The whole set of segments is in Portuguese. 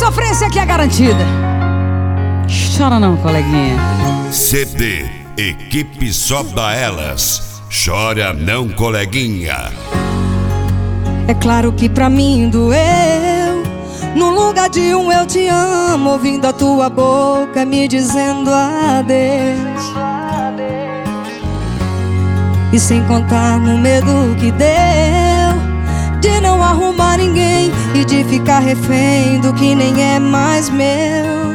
sofrência aqui é garantida. Chora não, coleguinha. CD Equipe Só Dá Elas. Chora não, coleguinha. É claro que pra mim doeu. No lugar de um eu te amo, ouvindo a tua boca me dizendo adeus. E sem contar no medo que deu de não arrumar ninguém e de ficar refém do que nem é mais meu.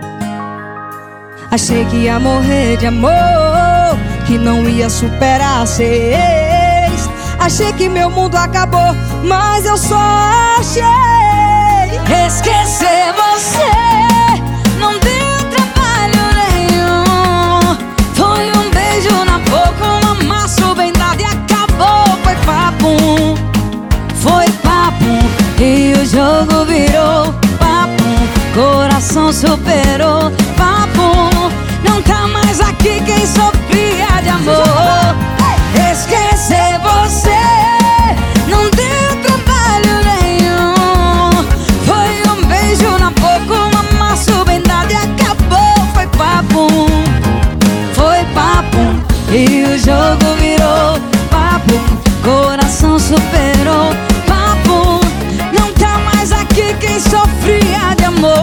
Achei que ia morrer de amor, que não ia superar ser ex. Achei que meu mundo acabou, mas eu só achei esquecer você. Não deu trabalho nenhum. Foi um beijo na boca, um amasso bem dado e acabou. Foi papum, foi papum. E o jogo virou papum. Coração superou papum. Não tá mais aqui quem sofria de amor. Esquecer você não deu trabalho nenhum. Foi um beijo na boca, um amasso bem dado e acabou. Foi papum, foi papum. E o jogo virou papum. Coração superou papum. Não tá mais aqui quem sofria de amor.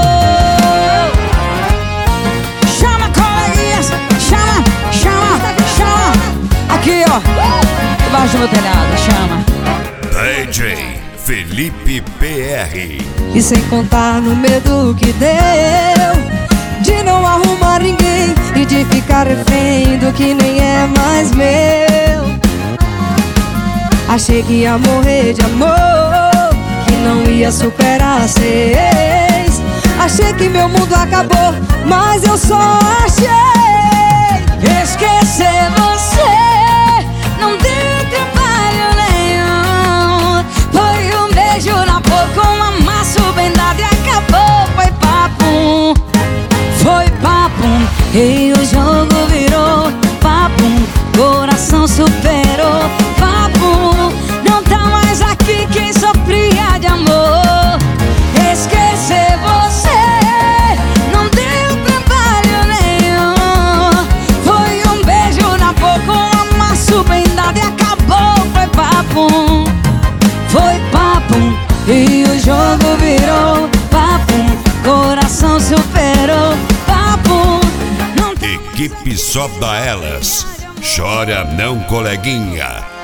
Chama, coleguinhas, chama, chama, chama. Aqui, ó, debaixo do meu telhado, chama DJ Felipe PR. E sem contar no medo que deu de não arrumar ninguém e de ficar refém do que nem é mais meu. Achei que ia morrer de amor, que não ia superar ser ex. Achei que meu mundo acabou, mas eu só achei esquecer você. Não deu trabalho nenhum. Foi um beijo na boca, um amasso bem dado e acabou. Foi papum, foi papum. E o jogo virou papum. Coração superou papum. Não tá mais aqui quem sofria de amor. Esquecer você não deu trabalho nenhum. Foi um beijo na boca, um amasso bem dado e acabou. Foi papum, foi papum. E o jogo virou papum. Coração superou papum. Equipe Só Dá Elas. Chora não, coleguinha.